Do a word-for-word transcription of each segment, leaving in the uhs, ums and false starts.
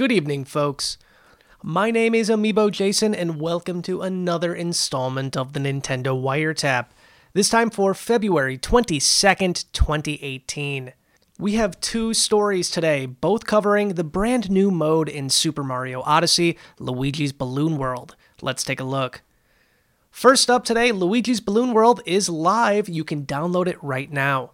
Good evening, folks. My name is Amiibo Jason, and welcome to another installment of the Nintendo Wiretap, this time for February twenty-second, twenty eighteen. We have two stories today, both covering the brand new mode in Super Mario Odyssey, Luigi's Balloon World. Let's take a look. First up today, Luigi's Balloon World is live. You can download it right now.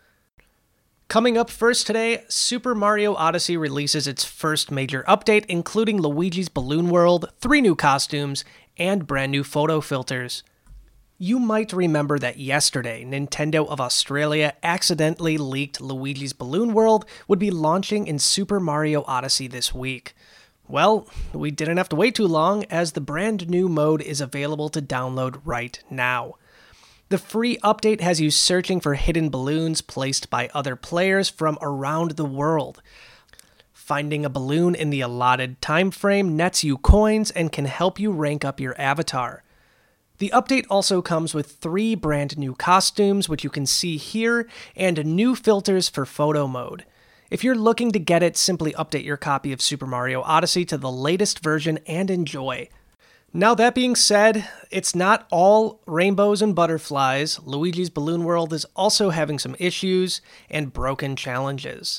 Coming up first today, Super Mario Odyssey releases its first major update, including Luigi's Balloon World, three new costumes, and brand new photo filters. You might remember that yesterday, Nintendo of Australia accidentally leaked Luigi's Balloon World would be launching in Super Mario Odyssey this week. Well, we didn't have to wait too long, as the brand new mode is available to download right now. The free update has you searching for hidden balloons placed by other players from around the world. Finding a balloon in the allotted time frame nets you coins and can help you rank up your avatar. The update also comes with three brand new costumes, which you can see here, and new filters for photo mode. If you're looking to get it, simply update your copy of Super Mario Odyssey to the latest version and enjoy. Now that being said, it's not all rainbows and butterflies. Luigi's Balloon World is also having some issues and broken challenges.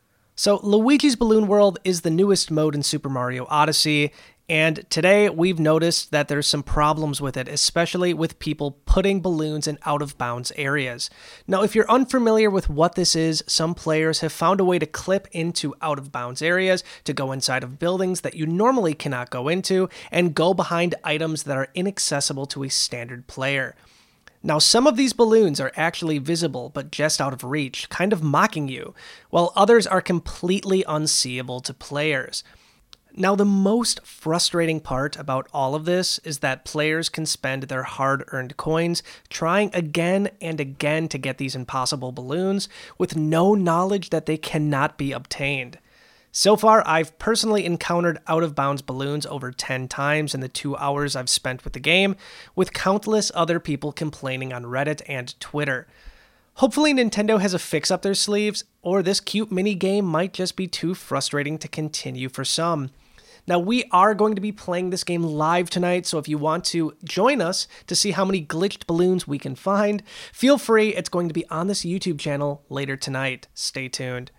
So Luigi's Balloon World is the newest mode in Super Mario Odyssey, and today we've noticed that there's some problems with it, especially with people putting balloons in out-of-bounds areas. Now, if you're unfamiliar with what this is, some players have found a way to clip into out-of-bounds areas to go inside of buildings that you normally cannot go into and go behind items that are inaccessible to a standard player. Now, some of these balloons are actually visible, but just out of reach, kind of mocking you, while others are completely unseeable to players. Now, the most frustrating part about all of this is that players can spend their hard-earned coins trying again and again to get these impossible balloons with no knowledge that they cannot be obtained. So far, I've personally encountered out-of-bounds balloons over ten times in the two hours I've spent with the game, with countless other people complaining on Reddit and Twitter. Hopefully Nintendo has a fix up their sleeves, or this cute mini-game might just be too frustrating to continue for some. Now, we are going to be playing this game live tonight, so if you want to join us to see how many glitched balloons we can find, feel free. It's going to be on this YouTube channel later tonight. Stay tuned.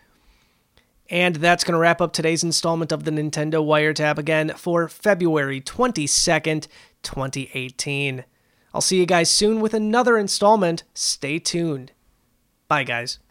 And that's going to wrap up today's installment of the Nintendo Wiretap again for February twenty-second, twenty eighteen. I'll see you guys soon with another installment. Stay tuned. Bye, guys.